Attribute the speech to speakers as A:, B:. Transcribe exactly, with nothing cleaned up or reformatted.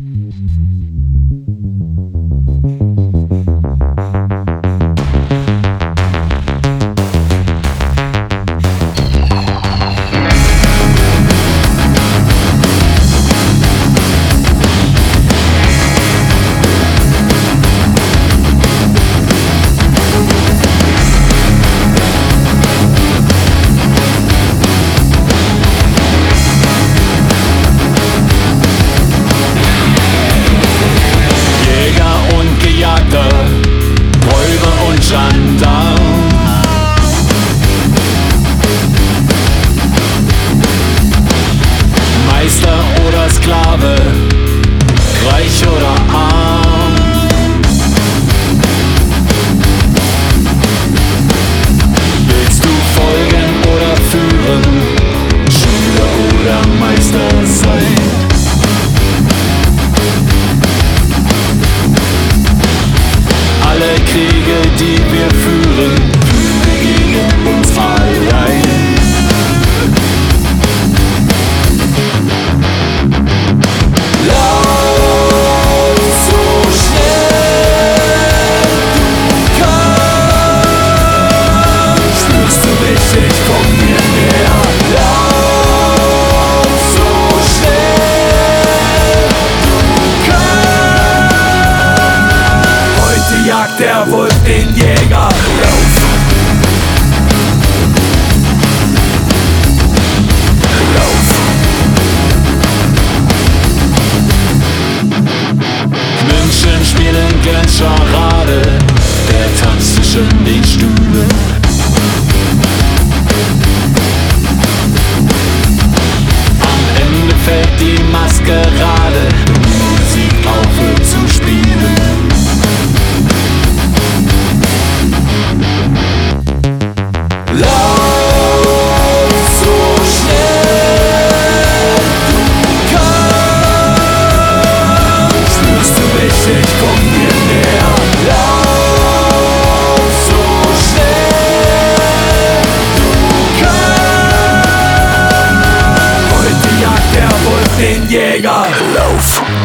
A: Meister oder Sklave, reich oder arm. Willst du folgen oder führen, Schüler oder Meister sein? Alle Kriege, die wir führen, führen wir gegen uns allein. Der Wolf den Jäger, lauf! Lauf! München spielen gern Charade, der tanzt zwischen den Stühlen. Am Ende fällt die Maskerade, die Musik aufhört zu spielen. Den Jäger, lauf!